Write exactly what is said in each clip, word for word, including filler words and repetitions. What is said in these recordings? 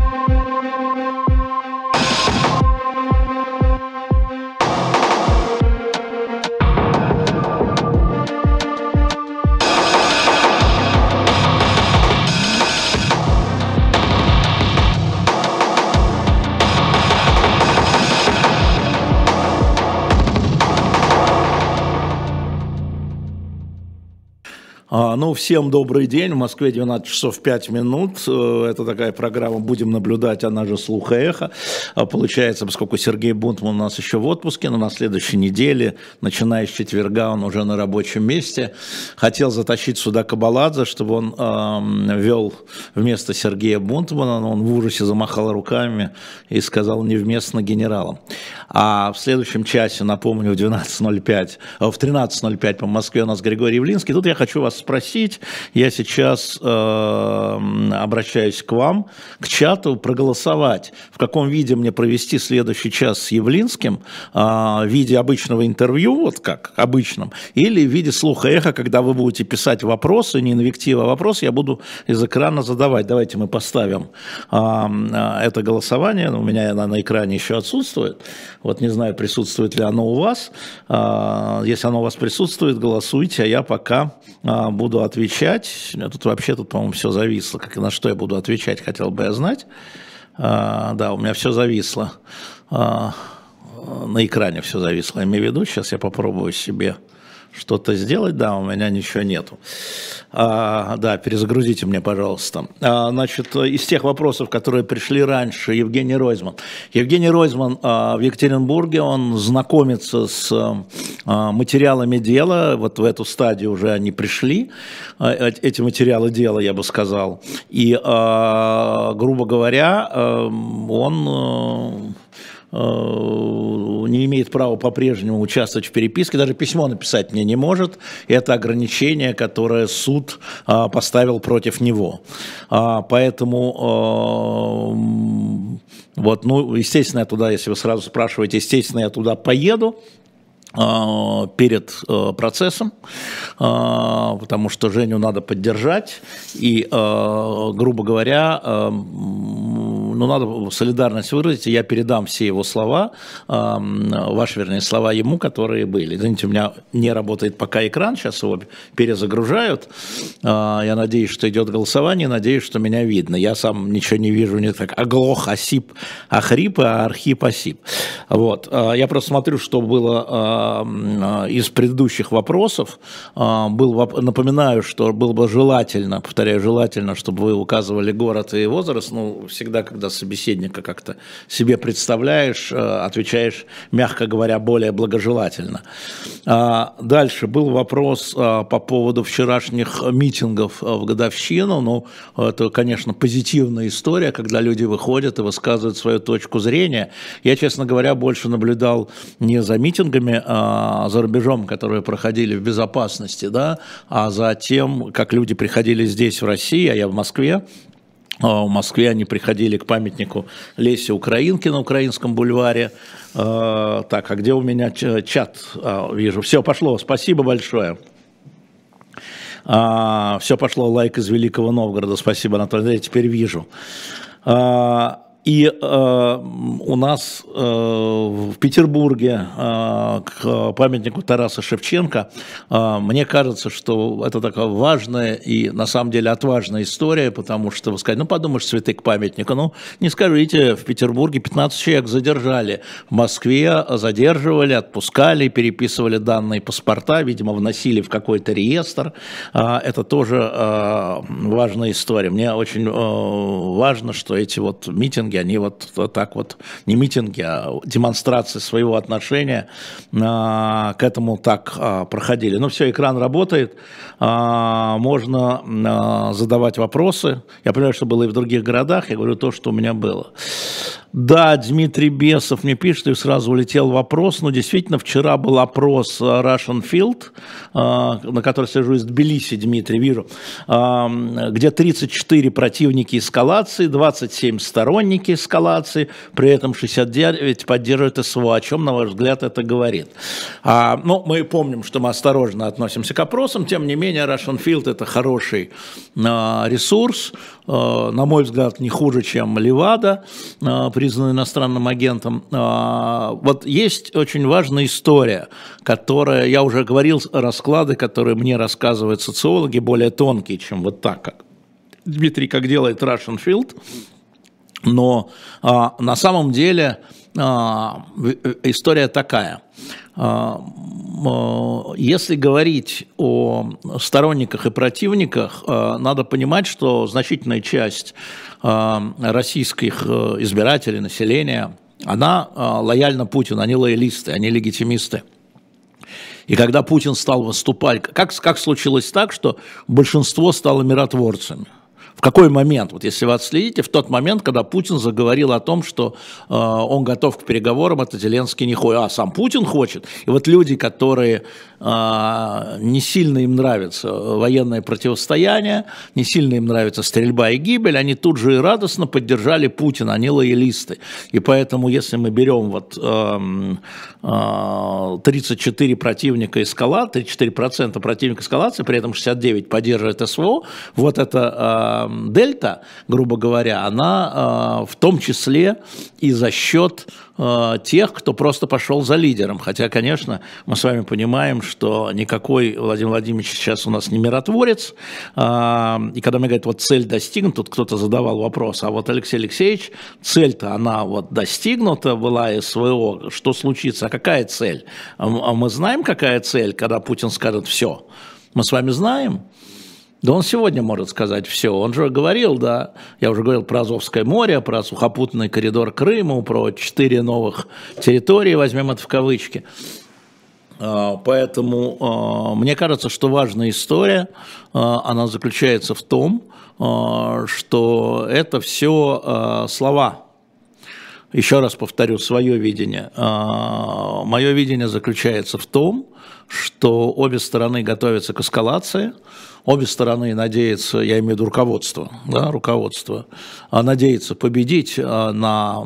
Ну, всем добрый день. В Москве двенадцать часов пять минут. Это такая программа «Будем наблюдать», она же «Слух и эхо». Получается, поскольку Сергей Бунтман у нас еще в отпуске, но на следующей неделе, начиная с четверга, он уже на рабочем месте. Хотел затащить сюда Кабаладзе, чтобы он э, вел вместо Сергея Бунтмана, но он в ужасе замахал руками и сказал невместно генералам. А в следующем часе, напомню, в двенадцать ноль пять, в тринадцать ноль пять по Москве у нас Григорий Явлинский. Тут я хочу вас спросить, я сейчас э, обращаюсь к вам, к чату, проголосовать, в каком виде мне провести следующий час с Явлинским, э, в виде обычного интервью, вот как обычном, или в виде слуха эхо, когда вы будете писать вопросы, не инвектива, а вопрос я буду из экрана задавать. Давайте мы поставим э, это голосование, у меня она на экране еще отсутствует, вот не знаю, присутствует ли оно у вас, э, если оно у вас присутствует, голосуйте, а я пока э, буду отвечать. Тут вообще, тут, по-моему, все зависло. Как и на что я буду отвечать, хотел бы я знать. А, да, у меня все зависло. А, на экране все зависло. Я имею в виду, сейчас я попробую себе что-то сделать. Да, у меня ничего нету. А, да, перезагрузите мне, пожалуйста. А, значит, из тех вопросов, которые пришли раньше, Евгений Ройзман. Евгений Ройзман а, в Екатеринбурге, он знакомится с а, материалами дела, вот в эту стадию уже они пришли, а, эти материалы дела, я бы сказал. И, а, грубо говоря, а, он... А, не имеет права по-прежнему участвовать в переписке, даже письмо написать мне не может. Это ограничение, которое суд а, поставил против него. А, поэтому, а, вот, ну, естественно, я туда, если вы сразу спрашиваете, естественно, я туда поеду перед процессом, потому что Женю надо поддержать, и, грубо говоря, ну, надо солидарность выразить, и я передам все его слова, ваши, вернее, слова ему, которые были. Извините, у меня не работает пока экран, сейчас его перезагружают, я надеюсь, что идет голосование, надеюсь, что меня видно. Я сам ничего не вижу, не так оглох, осип, охрип, а архип, осип. Вот. Я просто смотрю, что было из предыдущих вопросов. Был, напоминаю, что было бы желательно, повторяю, желательно, чтобы вы указывали город и возраст. Ну, всегда, когда собеседника как-то себе представляешь, отвечаешь, мягко говоря, более благожелательно. Дальше был вопрос по поводу вчерашних митингов в годовщину. Ну, это, конечно, позитивная история, когда люди выходят и высказывают свою точку зрения. Я, честно говоря, больше наблюдал не за митингами, за рубежом, которые проходили в безопасности, да, а за тем, как люди приходили здесь, в России, а я в Москве. В Москве они приходили к памятнику Лесе Украинки на Украинском бульваре. Так, а где у меня чат? Вижу. Все, пошло. Спасибо большое. Все пошло. Лайк из Великого Новгорода. Спасибо, Анатолий. Я теперь вижу. И э, у нас э, в Петербурге э, к памятнику Тараса Шевченко, э, мне кажется, что это такая важная и на самом деле отважная история, потому что вы скажете, ну подумаешь, цветы к памятнику, ну не скажите, в Петербурге пятнадцать человек задержали, в Москве задерживали, отпускали, переписывали данные паспорта, видимо, вносили в какой-то реестр, э, это тоже э, важная история. Мне очень э, важно, что эти вот митинги, они вот так вот, не митинги, а демонстрации своего отношения а, к этому так а, проходили. Ну все, экран работает, а, можно а, задавать вопросы. Я понимаю, что было и в других городах, я говорю то, что у меня было. Да, Дмитрий Бесов мне пишет, и сразу улетел вопрос. Ну, действительно, вчера был опрос Russian Field, на который сижу из Тбилиси, Дмитрий, вижу, где тридцать четыре противники эскалации, двадцать семь сторонники эскалации, при этом шестьдесят девять поддерживают СВО. О чем, на ваш взгляд, это говорит? А, ну, мы помним, что мы осторожно относимся к опросам, тем не менее, Russian Field – это хороший а, ресурс, а, на мой взгляд, не хуже, чем Левада, а, признан иностранным агентом. А, вот есть очень важная история, которая, я уже говорил, расклады, которые мне рассказывают социологи, более тонкие, чем вот так, как Дмитрий, как делает Russian Field, но а, на самом деле а, история такая. А, а, если говорить о сторонниках и противниках, а, надо понимать, что значительная часть а, российских избирателей, населения, она а, лояльна Путину, они лоялисты, они легитимисты. И когда Путин стал выступать, как, как случилось так, что большинство стало миротворцами? В какой момент, вот если вы отследите, в тот момент, когда Путин заговорил о том, что э, он готов к переговорам, это Зеленский не хочет, а сам Путин хочет. И вот люди, которые э, не сильно им нравится военное противостояние, не сильно им нравится стрельба и гибель, они тут же и радостно поддержали Путина, они лоялисты. И поэтому, если мы берем вот э, э, тридцать четыре противника эскалации, тридцать четыре процента противника эскалации, при этом шестьдесят девять поддерживает СВО, вот это э, дельта, грубо говоря, она э, в том числе и за счет э, тех, кто просто пошел за лидером. Хотя, конечно, мы с вами понимаем, что никакой Владимир Владимирович сейчас у нас не миротворец. Э, и когда мне говорят, вот цель достигнута, тут кто-то задавал вопрос, а вот Алексей Алексеевич, цель-то она вот достигнута была СВО, что случится, а какая цель? А мы знаем, какая цель, когда Путин скажет все? Мы с вами знаем? Да он сегодня может сказать все. Он же говорил, да, я уже говорил про Азовское море, про сухопутный коридор Крыма, про четыре новых территории, возьмем это в кавычки. Поэтому мне кажется, что важная история, она заключается в том, что это все слова. Еще раз повторю свое видение. Мое видение заключается в том, что обе стороны готовятся к эскалации, обе стороны надеются, я имею в виду руководство, да, руководство, надеются победить на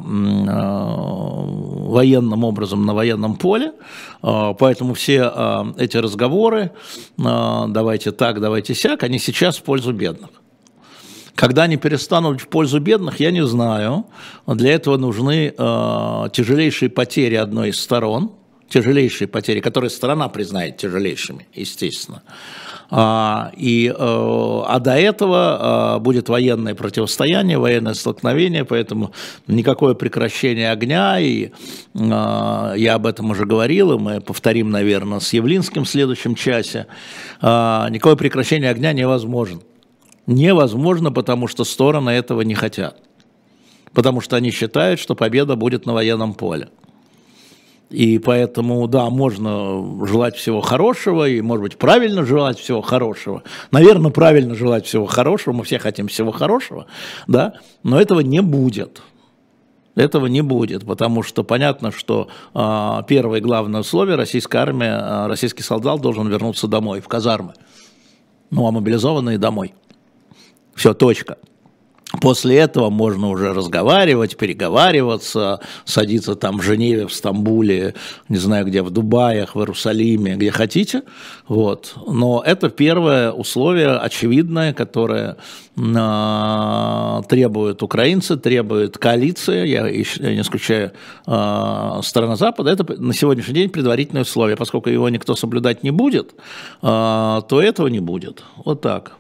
военным образом, на военном поле, поэтому все эти разговоры, давайте так, давайте сяк, они сейчас в пользу бедных. Когда они перестанут в пользу бедных, я не знаю. Для этого нужны э, тяжелейшие потери одной из сторон, тяжелейшие потери, которые сторона признает тяжелейшими, естественно. А, и, э, а до этого э, будет военное противостояние, военное столкновение, поэтому никакое прекращение огня, и э, я об этом уже говорил, и мы повторим, наверное, с Явлинским в следующем часе, э, никакое прекращение огня невозможно. Невозможно, потому что стороны этого не хотят. Потому что они считают, что победа будет на военном поле. И поэтому, да, можно желать всего хорошего, и, может быть, правильно желать всего хорошего. Наверное, правильно желать всего хорошего, мы все хотим всего хорошего, да, но этого не будет. Этого не будет, потому что понятно, что э, первое и главное условие: российская армия, э, российский солдат должен вернуться домой, в казармы. Ну, а мобилизованные домой. Все, точка. После этого можно уже разговаривать, переговариваться, садиться там в Женеве, в Стамбуле, не знаю где, в Дубаях, в Иерусалиме, где хотите. Вот. Но это первое условие очевидное, которое э, требуют украинцы, требует коалиция, я, я не исключаю, э, страна Запада. Это на сегодняшний день предварительное условие. Поскольку его никто соблюдать не будет, э, то этого не будет. Вот так.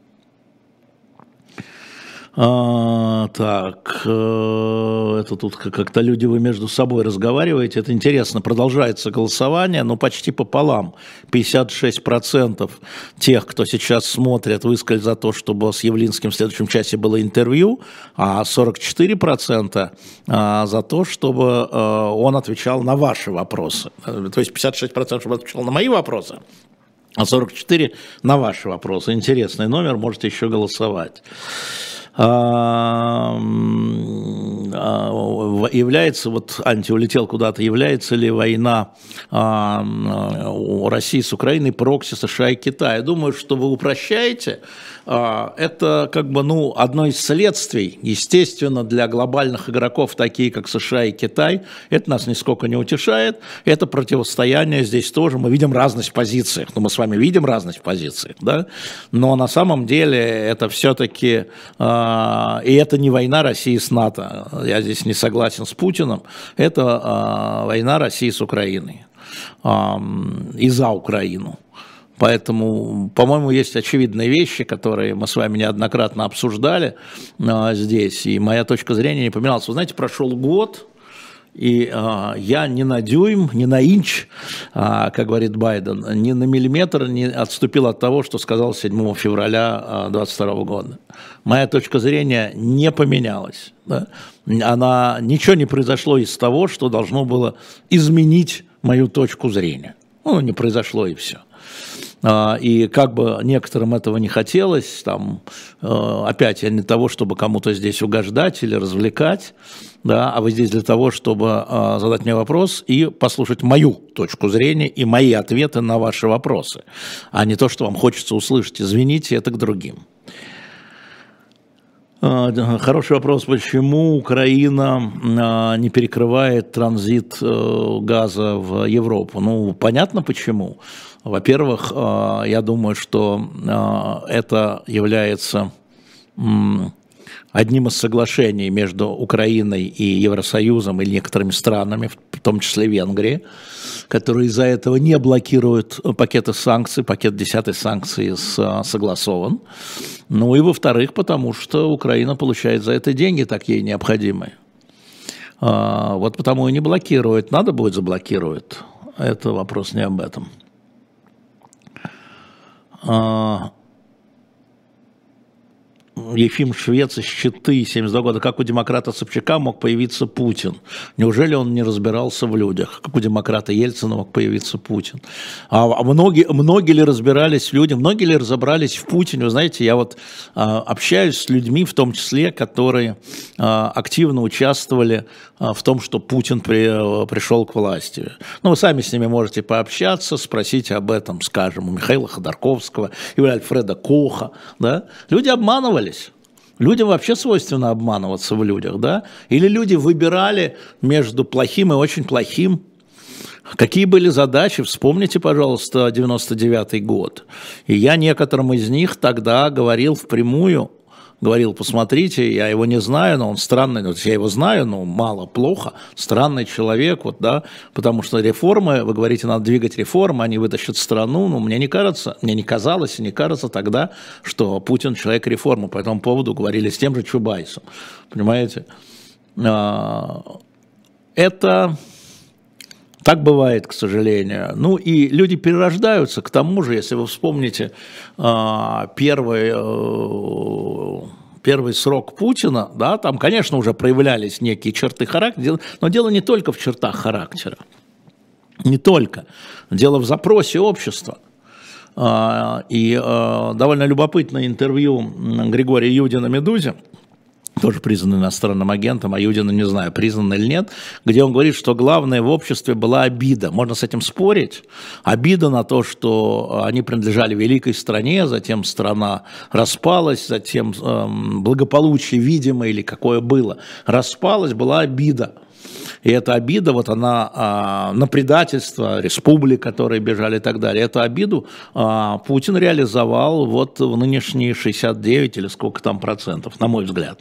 А, так, э, это тут как-то люди, вы между собой разговариваете, это интересно, продолжается голосование, но почти пополам, пятьдесят шесть процентов тех, кто сейчас смотрит, высказали за то, чтобы с Явлинским в следующем часе было интервью, а сорок четыре процента а, за то, чтобы а, он отвечал на ваши вопросы, то есть пятьдесят шесть процентов, чтобы отвечал на мои вопросы, а сорок четыре процента на ваши вопросы. Интересный номер, можете еще голосовать. является, вот Анти улетел куда-то, является ли война России с Украиной прокси США и Китая? Я думаю, что вы упрощаете. Это как бы, ну, одно из следствий, естественно, для глобальных игроков, такие как США и Китай. Это нас нисколько не утешает. Это противостояние здесь тоже. Мы видим разность в позициях. Ну, мы с вами видим разность в позициях, да? Но на самом деле это все-таки... И это не война России с НАТО. Я здесь не согласен с Путиным. Это война России с Украиной. И за Украину. Поэтому, по-моему, есть очевидные вещи, которые мы с вами неоднократно обсуждали а, здесь, и моя точка зрения не поменялась. Вы знаете, прошел год, и а, я ни на дюйм, ни на инч, а, как говорит Байден, ни на миллиметр не отступил от того, что сказал седьмого февраля две тысячи двадцать второго года. Моя точка зрения не поменялась. Да? Она, ничего не произошло из того, что должно было изменить мою точку зрения. Ну, не произошло и все. И как бы некоторым этого не хотелось, там, опять я не для того, чтобы кому-то здесь угождать или развлекать, да, а вы здесь для того, чтобы задать мне вопрос и послушать мою точку зрения и мои ответы на ваши вопросы, а не то, что вам хочется услышать. Извините, это к другим. Хороший вопрос, почему Украина не перекрывает транзит газа в Европу? Ну, понятно почему. Во-первых, я думаю, что это является одним из соглашений между Украиной и Евросоюзом и некоторыми странами, в том числе Венгрией, которые из-за этого не блокируют пакеты санкций, пакет десятой санкций согласован. Ну и во-вторых, потому что Украина получает за это деньги, так ей необходимые. Вот потому и не блокирует. Надо будет заблокирует. Это вопрос не об этом. Ефим Швец из Читы, семьдесят два года. Как у демократа Собчака мог появиться Путин? Неужели он не разбирался в людях? Как у демократа Ельцина мог появиться Путин? А многие, многие ли разбирались в людях? Многие ли разобрались в Путине? Вы знаете, я вот а, общаюсь с людьми, в том числе, которые а, активно участвовали а, в том, что Путин при, а, пришел к власти. Ну, вы сами с ними можете пообщаться, спросить об этом, скажем, у Михаила Ходорковского или Альфреда Коха. Да? Люди обманывали. Людям вообще свойственно обманываться в людях, да? Или люди выбирали между плохим и очень плохим. Какие были задачи? Вспомните, пожалуйста, девяносто девятый год. И я некоторым из них тогда говорил впрямую, говорил, посмотрите, я его не знаю, но он странный, вот я его знаю, но мало, плохо, странный человек, вот, да, потому что реформы, вы говорите, надо двигать реформы, они вытащат страну, но мне не кажется, мне не казалось и не кажется тогда, что Путин человек реформы, по этому поводу говорили с тем же Чубайсом, понимаете, это... Так бывает, к сожалению. Ну и люди перерождаются. К тому же, если вы вспомните первый, первый срок Путина, да, там, конечно, уже проявлялись некие черты характера, но дело не только в чертах характера. Не только. Дело в запросе общества. И довольно любопытное интервью Григория Юдина «Медузе», тоже признан иностранным агентом, а Юдина не знаю, признан или нет, где он говорит, что главное в обществе была обида. Можно с этим спорить. Обида на то, что они принадлежали великой стране, затем страна распалась, затем эм, благополучие, видимое или какое было, распалась, была обида. И эта обида, вот она а, на предательство республик, которые бежали и так далее, эту обиду а, Путин реализовал вот в нынешние шестьдесят девять или сколько там процентов, на мой взгляд.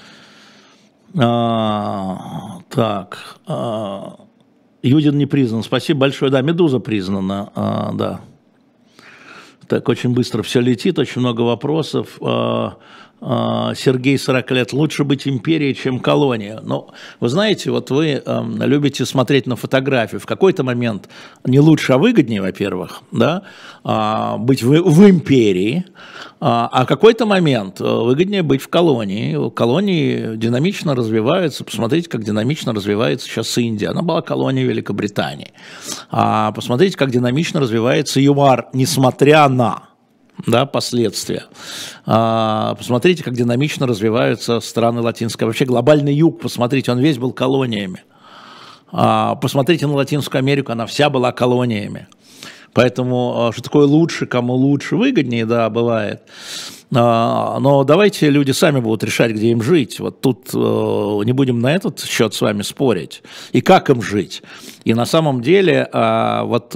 А, так, а, Юдин не признан, спасибо большое, да, Медуза признана, а, да. Так, очень быстро все летит, очень много вопросов. А, Сергей, сорок лет, лучше быть империей, чем колония. Но вы знаете, вот вы э, любите смотреть на фотографию. В какой-то момент не лучше, а выгоднее, во-первых, да, э, быть в, в империи, э, а в какой-то момент выгоднее быть в колонии. Колонии динамично развиваются. Посмотрите, как динамично развивается сейчас Индия. Она была колонией Великобритании. А посмотрите, как динамично развивается ЮАР, несмотря на... да, последствия. А, посмотрите, как динамично развиваются страны латинской. Вообще глобальный юг, посмотрите, он весь был колониями. А, посмотрите на Латинскую Америку, она вся была колониями. Поэтому, что такое лучше, кому лучше, выгоднее, да, бывает. Но давайте люди сами будут решать, где им жить. Вот тут не будем на этот счет с вами спорить. И как им жить. И на самом деле вот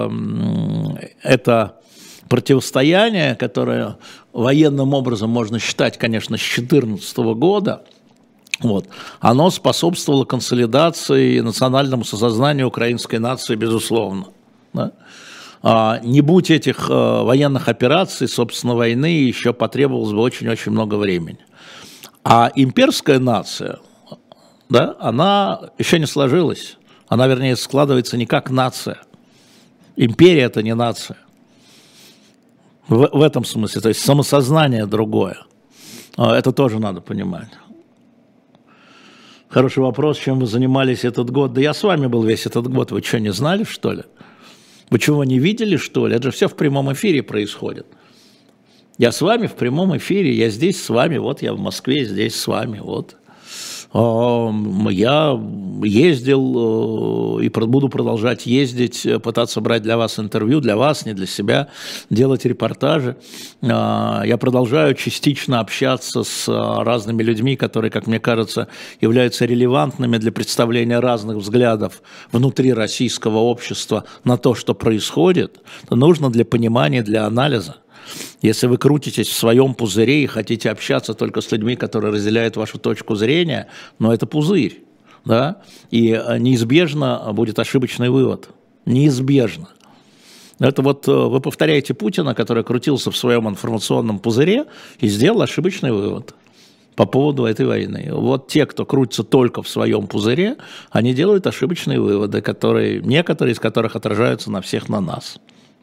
это противостояние, которое военным образом можно считать, конечно, с две тысячи четырнадцатого года, вот, оно способствовало консолидации и национальному самосознанию украинской нации, безусловно. Да? А, не будь этих а, военных операций, собственно, войны, еще потребовалось бы очень-очень много времени. А имперская нация, да, она еще не сложилась. Она, вернее, складывается не как нация. Империя – это не нация. В, в этом смысле, то есть самосознание другое. А, это тоже надо понимать. Хороший вопрос, чем вы занимались этот год. Да я с вами был весь этот год. Вы что, не знали, что ли? Вы чего, не видели, что ли? Это же все в прямом эфире происходит. Я с вами в прямом эфире, я здесь с вами, вот я в Москве, здесь с вами, вот. Я ездил и буду продолжать ездить, пытаться брать для вас интервью, для вас, не для себя, делать репортажи. Я продолжаю частично общаться с разными людьми, которые, как мне кажется, являются релевантными для представления разных взглядов внутри российского общества на то, что происходит. Это нужно для понимания, для анализа. Если вы крутитесь в своем пузыре и хотите общаться только с людьми, которые разделяют вашу точку зрения, но это пузырь, да, и неизбежно будет ошибочный вывод, неизбежно. Это вот вы повторяете Путина, который крутился в своем информационном пузыре и сделал ошибочный вывод по поводу этой войны. Вот те, кто крутится только в своем пузыре, они делают ошибочные выводы, которые, некоторые из которых отражаются на всех на нас.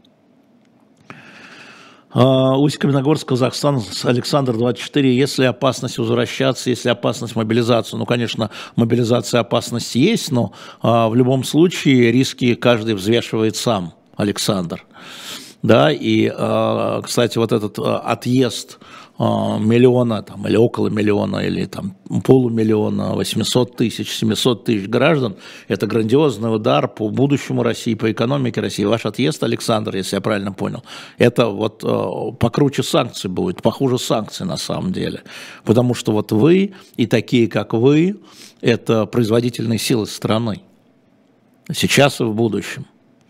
Усть-Каменогорск, Казахстан, Александр, двадцать четыре. Если опасность возвращаться, если опасность мобилизации, ну, конечно, мобилизация опасность есть, но а, в любом случае риски каждый взвешивает сам, Александр. Да, и, а, кстати, вот этот а, отъезд а, миллиона, там, или около миллиона, или там полумиллиона, восемьсот тысяч, семьсот тысяч граждан, это грандиозный удар по будущему России, по экономике России. Ваш отъезд, Александр, если я правильно понял, это вот а, покруче санкций будет, похуже санкций на самом деле. Потому что вот вы и такие, как вы, это производительные силы страны. Сейчас и в будущем.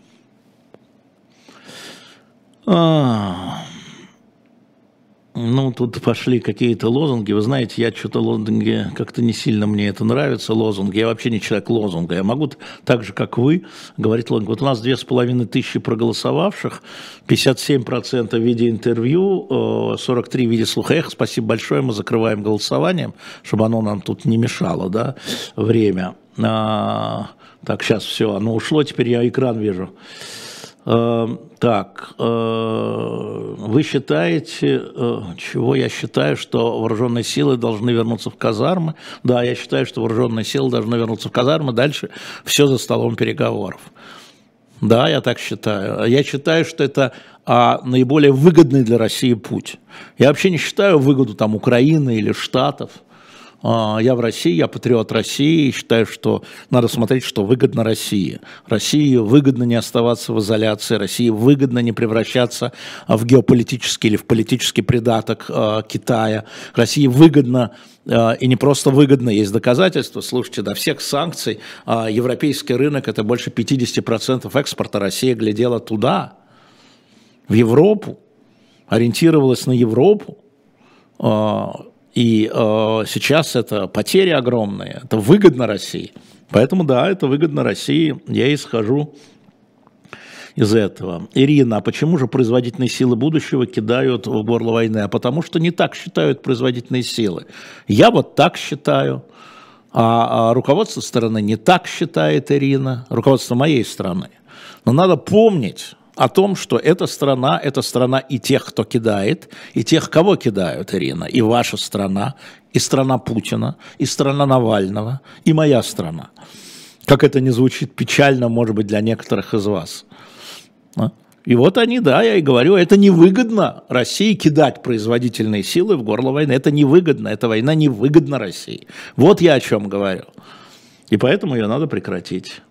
А, ну, тут пошли какие-то лозунги. Вы знаете, я что-то лозунги, как-то не сильно мне это нравится, лозунги. Я вообще не человек лозунга. Я могу так же, как вы, говорить лозунги. Вот у нас две с половиной тысячи проголосовавших, пятьдесят семь процентов в виде интервью, сорок три процента в виде слуха эхо. Спасибо большое, мы закрываем голосованием, чтобы оно нам тут не мешало, да, время. А, так, сейчас все, оно ушло, теперь я экран вижу. Так, вы считаете, чего я считаю, что вооруженные силы должны вернуться в казармы? Да, я считаю, что вооруженные силы должны вернуться в казармы, дальше все за столом переговоров. Да, я так считаю. Я считаю, что это а, наиболее выгодный для России путь. Я вообще не считаю выгоду там Украины или Штатов. Я в России, я патриот России, и считаю, что надо смотреть, что выгодно России. России выгодно не оставаться в изоляции, России выгодно не превращаться в геополитический или в политический придаток Китая. России выгодно, и не просто выгодно, есть доказательства, слушайте, до всех санкций европейский рынок, это больше пятьдесят процентов экспорта, Россия глядела туда, в Европу, ориентировалась на Европу. И э, сейчас это потери огромные, это выгодно России. Поэтому да, это выгодно России, я исхожу из этого. Ирина, а почему же производительные силы будущего кидают в горло войны? А потому что не так считают производительные силы. Я вот так считаю, а, а руководство страны не так считает, Ирина, руководство моей страны. Но надо помнить о том, что эта страна, это страна и тех, кто кидает, и тех, кого кидают, Ирина, и ваша страна, и страна Путина, и страна Навального, и моя страна. Как это не звучит печально, может быть, для некоторых из вас. И вот они, да, я и говорю, это невыгодно России кидать производительные силы в горло войны. Это невыгодно, эта война невыгодна России. Вот я о чем говорю. И поэтому ее надо прекратить.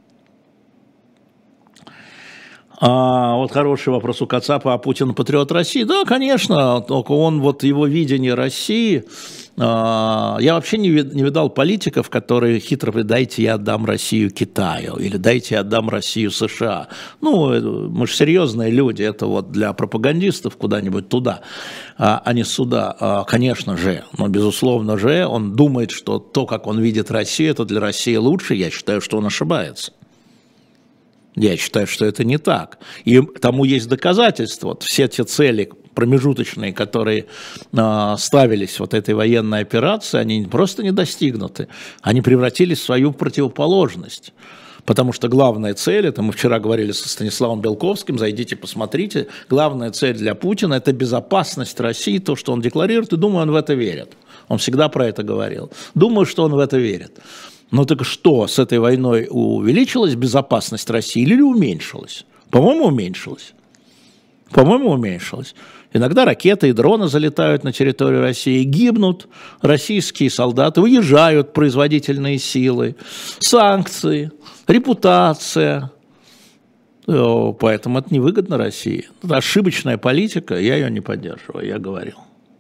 А, вот хороший вопрос у Кацапа, а Путин патриот России? Да, конечно, только он, вот его видение России, а, я вообще не, не видал политиков, которые хитро говорят, дайте я отдам Россию Китаю, или дайте я отдам Россию США. Ну, мы же серьезные люди, это вот для пропагандистов куда-нибудь туда, а, а не сюда. А, конечно же, но безусловно же, он думает, что то, как он видит Россию, это для России лучше, я считаю, что он ошибается. Я считаю, что это не так. И тому есть доказательства. Вот все те цели промежуточные, которые э, ставились вот этой военной операции, они просто не достигнуты. Они превратились в свою противоположность. Потому что главная цель, это мы вчера говорили со Станиславом Белковским, зайдите, посмотрите, главная цель для Путина – это безопасность России, то, что он декларирует, и думаю, он в это верит. Он всегда про это говорил. Думаю, что он в это верит. Но так что, с этой войной увеличилась безопасность России или уменьшилась? По-моему, уменьшилась. По-моему, уменьшилась. Иногда ракеты и дроны залетают на территорию России, гибнут российские солдаты, уезжают производительные силы, санкции, репутация. Поэтому это невыгодно России. Это ошибочная политика, я ее не поддерживаю, я говорил.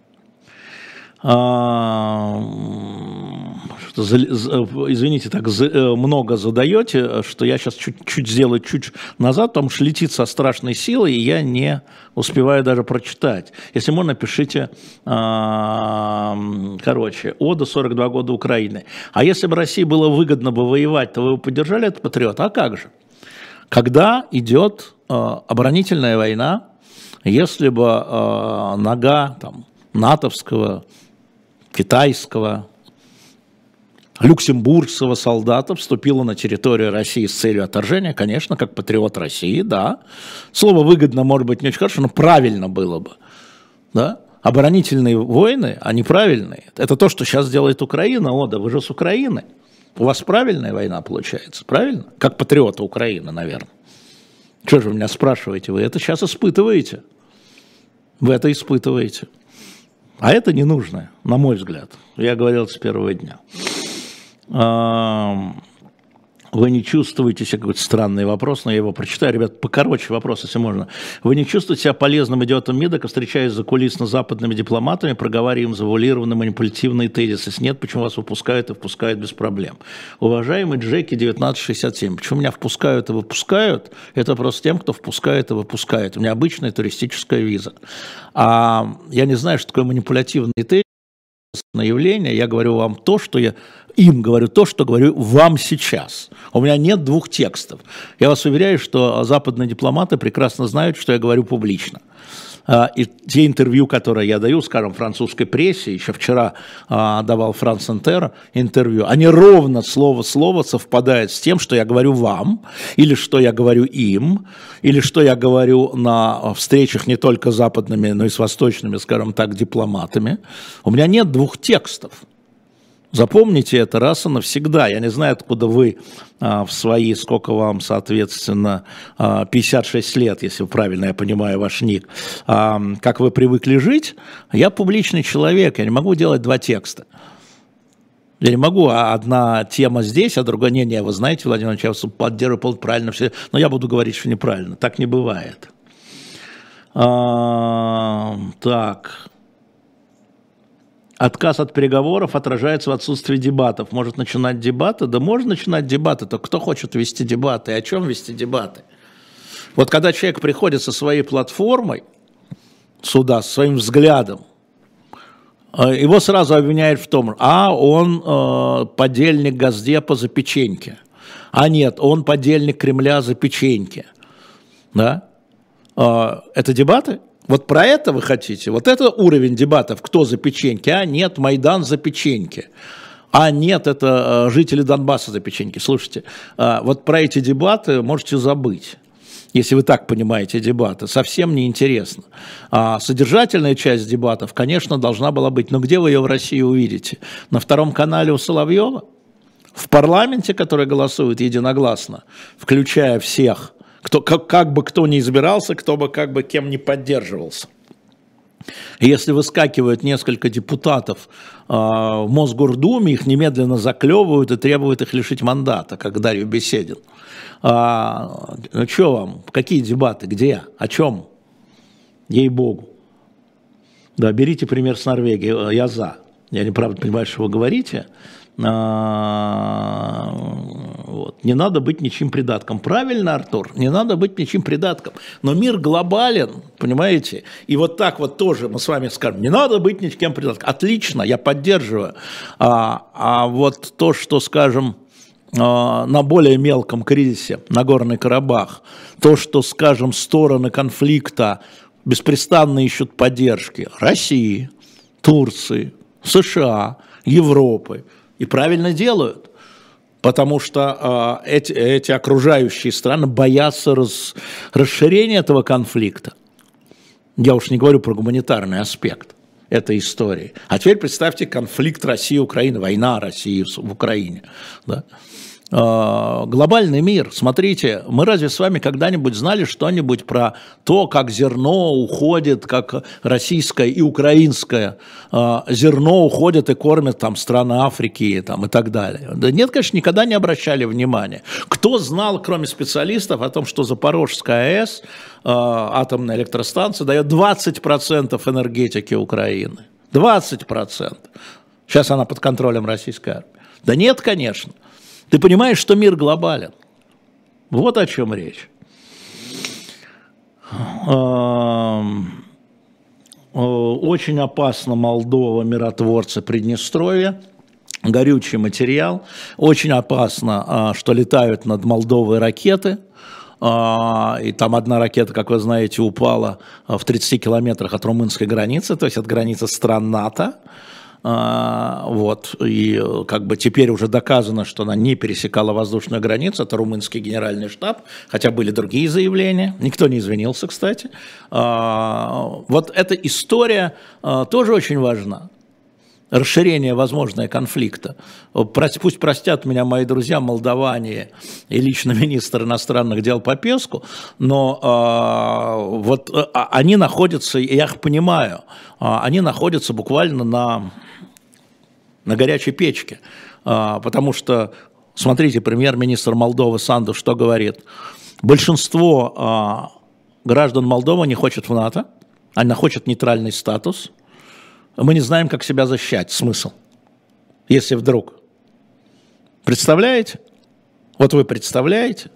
Что, извините, так много задаете, что я сейчас чуть-чуть сделаю чуть назад, потому что летит со страшной силой, и я не успеваю даже прочитать. Если можно, пишите, короче, Ода сорок два года Украины. А если бы России было выгодно бы воевать, то вы бы поддержали этот патриот? А как же? Когда идет оборонительная война, если бы нога там, натовского, китайского, люксембургского солдата вступила на территорию России с целью отторжения, конечно, как патриот России, да. Слово «выгодно» может быть не очень хорошо, но правильно было бы, да. Оборонительные войны, они правильные. Это то, что сейчас делает Украина. О, да вы же с Украины. У вас правильная война получается, правильно? Как патриота Украины, наверное. Что же вы меня спрашиваете? Вы это сейчас испытываете. Вы это испытываете. А это не нужно, на мой взгляд. Я говорил это с первого дня. Вы не чувствуете себя, какой-то странный вопрос, но я его прочитаю. Ребят, покороче вопрос, если можно. Вы не чувствуете себя полезным идиотом МИДа, встречаясь закулисно с западными дипломатами, проговариваем завуалированные манипулятивные тезисы? Если нет, почему вас выпускают и впускают без проблем? Уважаемый Джеки девятнадцать шестьдесят семь, почему меня впускают и выпускают? Это просто тем, кто впускает и выпускает. У меня обычная туристическая виза. А я не знаю, что такое манипулятивный тезис. На явление, я говорю вам то, что я им говорю, то, что говорю вам сейчас. У меня нет двух текстов. Я вас уверяю, что западные дипломаты прекрасно знают, что я говорю публично. И те интервью, которые я даю, скажем, французской прессе, еще вчера а, давал France Inter интервью, они ровно слово в слово совпадают с тем, что я говорю вам, или что я говорю им, или что я говорю на встречах не только с западными, но и с восточными, скажем так, дипломатами. У меня нет двух текстов. Запомните это раз и навсегда. Я не знаю, откуда вы а, в свои, сколько вам, соответственно, а, пятьдесят шесть лет, если правильно я понимаю ваш ник, а, как вы привыкли жить. Я публичный человек, я не могу делать два текста. Я не могу, а одна тема здесь, а другая, не, не, вы знаете, Владимир Ильич, я вас поддерживаю правильно, все, но я буду говорить, что неправильно. Так не бывает. А, так... Отказ от переговоров отражается в отсутствии дебатов. Может начинать дебаты? Да можно начинать дебаты, то кто хочет вести дебаты? И о чем вести дебаты? Вот когда человек приходит со своей платформой сюда, со своим взглядом, его сразу обвиняют в том, а он э, подельник Госдепа за печеньки, а нет, он подельник Кремля за печеньки. Да? Э, это дебаты? Вот про это вы хотите? Вот это уровень дебатов, кто за печеньки? А нет, Майдан за печеньки. А нет, это жители Донбасса за печеньки. Слушайте, вот про эти дебаты можете забыть. Если вы так понимаете дебаты, совсем неинтересно. А содержательная часть дебатов, конечно, должна была быть. Но где вы ее в России увидите? На втором канале у Соловьева? В парламенте, который голосует единогласно, включая всех Кто, как, как бы кто ни избирался, кто бы как бы кем ни поддерживался. Если выскакивают несколько депутатов э, в Мосгордуме, их немедленно заклевывают и требуют их лишить мандата, как Дарью Беседин. А, ну что вам, какие дебаты, где, о чем? Ей-богу. Да, берите пример с Норвегии, я за. Я неправда понимаю, что вы говорите. А, вот. Не надо быть ничьим придатком. Правильно, Артур, не надо быть ничьим придатком. Но мир глобален, понимаете? И вот так вот тоже мы с вами скажем, не надо быть ничьим придатком. Отлично, я поддерживаю. А, а вот то, что, скажем, на более мелком кризисе, Нагорный Карабах, то, что, скажем, стороны конфликта беспрестанно ищут поддержки России, Турции, США, Европы, и правильно делают, потому что э, эти, эти окружающие страны боятся рас, расширения этого конфликта. Я уж не говорю про гуманитарный аспект этой истории. А теперь представьте конфликт России и Украины, война России в Украине. Да? Глобальный мир. Смотрите, мы разве с вами когда-нибудь знали что-нибудь про то, как зерно уходит, как российское и украинское зерно уходит и кормят там страны Африки там, и так далее? Да нет, конечно, никогда не обращали внимания. Кто знал, кроме специалистов, о том, что Запорожская АЭС, атомная электростанция, дает двадцать процентов энергетики Украины? двадцать процентов. Сейчас она под контролем российской армии. Да нет, конечно. Ты понимаешь, что мир глобален. Вот о чем речь. Очень опасно Молдова, миротворцы Приднестровья. Горючий материал. Очень опасно, что летают над Молдовой ракеты. И там одна ракета, как вы знаете, упала в тридцати километрах от румынской границы, то есть от границы стран НАТО. Вот, и как бы теперь уже доказано, что она не пересекала воздушную границу, это румынский генеральный штаб, хотя были другие заявления, никто не извинился, кстати. Вот эта история тоже очень важна. Расширение возможного конфликта. Пусть простят меня мои друзья молдаване и лично министр иностранных дел Попеску, но э, вот э, они находятся, я их понимаю, э, они находятся буквально на, на горячей печке, э, потому что, смотрите, премьер-министр Молдовы Санду что говорит? Большинство э, граждан Молдовы не хочет в НАТО, она хочет нейтральный статус. Мы не знаем, как себя защищать. Смысл? Если вдруг. Представляете? Вот вы представляете?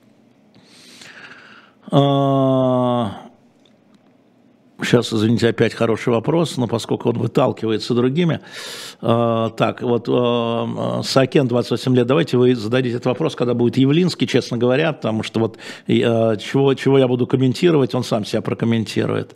Сейчас, извините, опять хороший вопрос, но поскольку он выталкивается другими. Так, вот Сакен, двадцать восемь лет, давайте вы зададите этот вопрос, когда будет Явлинский, честно говоря, потому что вот чего, чего я буду комментировать, он сам себя прокомментирует.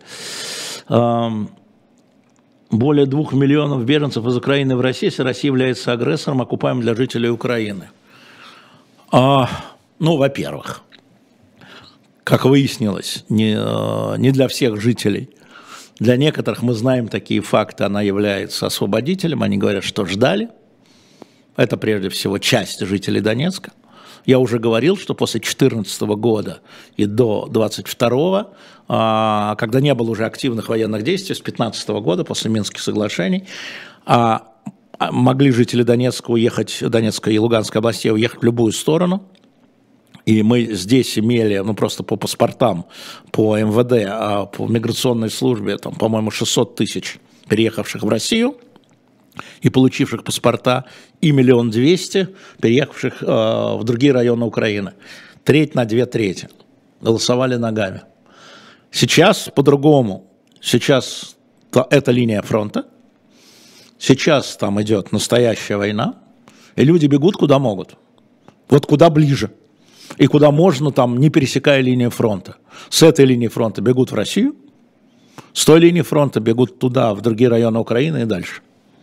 Более двух миллионов беженцев из Украины в России, если Россия является агрессором, оккупаемым для жителей Украины. А, ну, во-первых, как выяснилось, не, не для всех жителей. Для некоторых, мы знаем такие факты, она является освободителем, они говорят, что ждали. Это прежде всего часть жителей Донецка. Я уже говорил, что после две тысячи четырнадцатого года и до двадцать второго, когда не было уже активных военных действий, с две тысячи пятнадцатого года, после Минских соглашений, могли жители Донецка уехать, Донецкой и Луганской областей уехать в любую сторону. И мы здесь имели, ну просто по паспортам, по эм вэ дэ, по миграционной службе, там, по-моему, шестьсот тысяч переехавших в Россию и получивших паспорта, и миллион двести переехавших э, в другие районы Украины. Треть на две трети. Голосовали ногами. Сейчас по-другому. Сейчас это линия фронта. Сейчас там идет настоящая война. И люди бегут куда могут. Вот куда ближе. И куда можно, там, не пересекая линию фронта. С этой линии фронта бегут в Россию. С той линии фронта бегут туда, в другие районы Украины и дальше.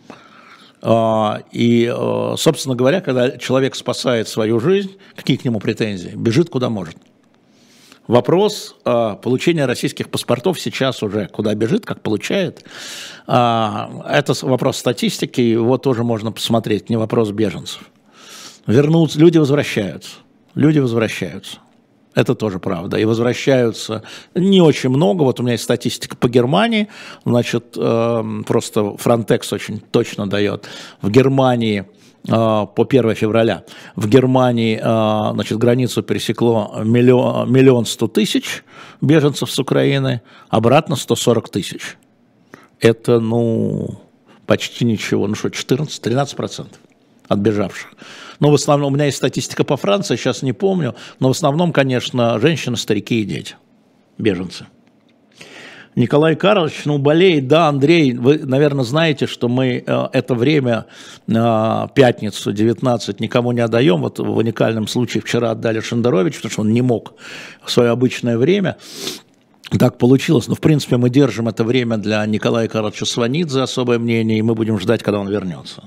И, собственно говоря, когда человек спасает свою жизнь, какие к нему претензии? Бежит куда может. Вопрос получения российских паспортов сейчас уже куда бежит, как получает. Это вопрос статистики, его тоже можно посмотреть, не вопрос беженцев. Вернуться, люди возвращаются. Люди возвращаются. Это тоже правда. И возвращаются не очень много. Вот у меня есть статистика по Германии. Значит, просто Frontex очень точно дает. В Германии по первое февраля в Германии, значит, границу пересекло миллион, миллион сто тысяч беженцев с Украины, обратно сто сорок тысяч. Это, ну, почти ничего. Ну что, четырнадцать-тринадцать процентов отбежавших. Но в основном, у меня есть статистика по Франции, сейчас не помню, но в основном, конечно, женщины, старики и дети, беженцы. Николай Карлович, ну, болеет, да, Андрей, вы, наверное, знаете, что мы э, это время, э, пятницу, девятнадцать, никому не отдаем, вот в уникальном случае вчера отдали Шендеровичу, потому что он не мог в свое обычное время. Так получилось, но в принципе мы держим это время для Николая Карловича Сванидзе, особое мнение, и мы будем ждать, когда он вернется.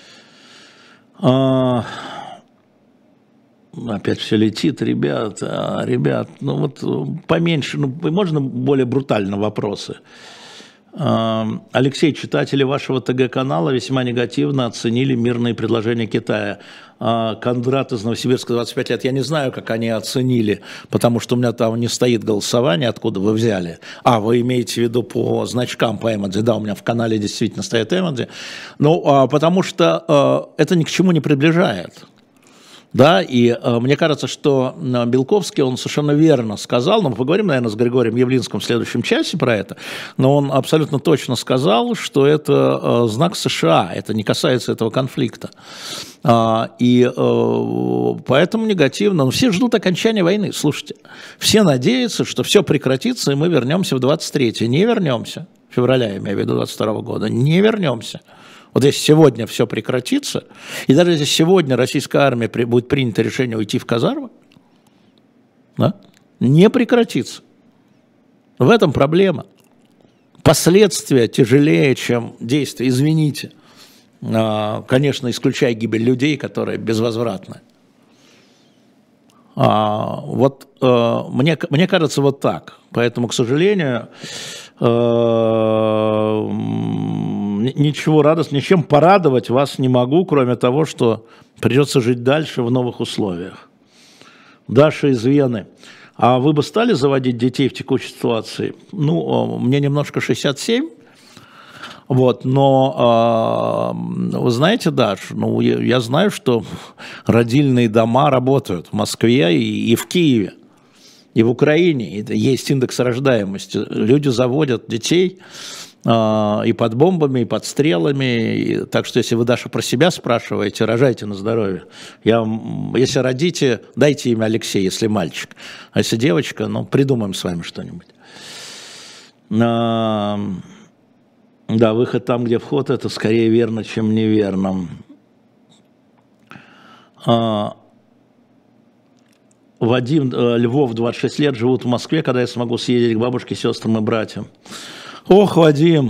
А, опять все летит, ребят, а, ребят, ну вот поменьше, ну можно более брутально вопросы. А, Алексей, читатели вашего ТГ-канала весьма негативно оценили мирные предложения Китая. А, Кондрат из Новосибирска, двадцать пять лет, я не знаю, как они оценили, потому что у меня там не стоит голосование, откуда вы взяли. А, вы имеете в виду по значкам, по эмодзи, да, у меня в канале действительно стоит эмодзи. Ну, а, потому что а, это ни к чему не приближает. Да, и э, мне кажется, что э, Белковский, он совершенно верно сказал, но мы поговорим, наверное, с Григорием Явлинским в следующем часе про это, но он абсолютно точно сказал, что это э, знак США, это не касается этого конфликта. А, и э, поэтому негативно, но все ждут окончания войны, слушайте, все надеются, что все прекратится, и мы вернемся в двадцать третье, не вернемся, февраля, я имею в виду двадцать второго года, не вернемся. Вот если сегодня все прекратится, и даже если сегодня российская армия при, будет принято решение уйти в казармы, да, не прекратится. В этом проблема. Последствия тяжелее, чем действия. Извините, а, конечно, исключая гибель людей, которые безвозвратны. А, вот а, мне, мне кажется, вот так. Поэтому, к сожалению, а, ничего радостного, ничем порадовать вас не могу, кроме того, что придется жить дальше в новых условиях. Даша из Вены. А вы бы стали заводить детей в текущей ситуации? Ну, мне немножко шестьдесят семь, вот, но вы знаете, Даш, ну, я, я знаю, что родильные дома работают в Москве и, и в Киеве, и в Украине. И есть индекс рождаемости. Люди заводят детей и под бомбами, и под стрелами. И, так что, если вы, Даша, про себя спрашиваете, рожайте на здоровье. Я, если родите, дайте имя Алексей, если мальчик. А если девочка, ну, придумаем с вами что-нибудь. А, да, выход там, где вход, это скорее верно, чем неверно. А, Вадим, Львов, двадцать шесть лет, живут в Москве, когда я смогу съездить к бабушке, сестрам и братьям. Ох, Вадим,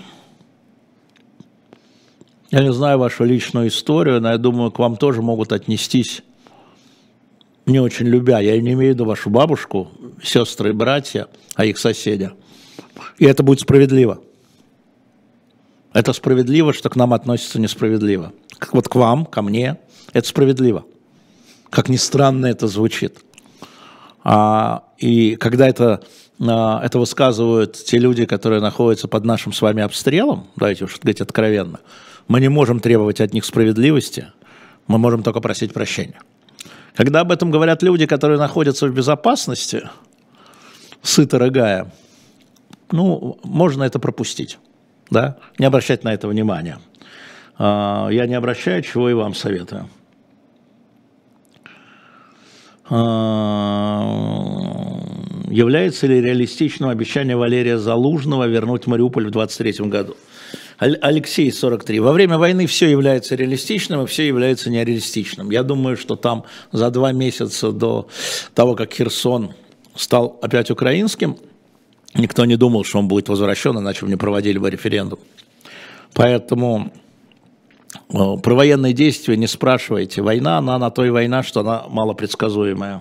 я не знаю вашу личную историю, но я думаю, к вам тоже могут отнестись не очень любя. Я не имею в виду вашу бабушку, сестры и братья, а их соседя. И это будет справедливо. Это справедливо, что к нам относятся несправедливо. Вот к вам, ко мне, это справедливо. Как ни странно это звучит. А, и когда это... это высказывают те люди, которые находятся под нашим с вами обстрелом, давайте уж говорить откровенно, мы не можем требовать от них справедливости, мы можем только просить прощения. Когда об этом говорят люди, которые находятся в безопасности, сыто рыгая, ну, можно это пропустить, да, не обращать на это внимания. Я не обращаю, чего и вам советую. Является ли реалистичным обещание Валерия Залужного вернуть Мариуполь в двадцать третьем году? Алексей, сорок три. Во время войны все является реалистичным, и все является нереалистичным. Я думаю, что там за два месяца до того, как Херсон стал опять украинским, никто не думал, что он будет возвращен, иначе бы не проводили бы референдум. Поэтому про военные действия не спрашивайте. Война, она на то и война, что она малопредсказуемая.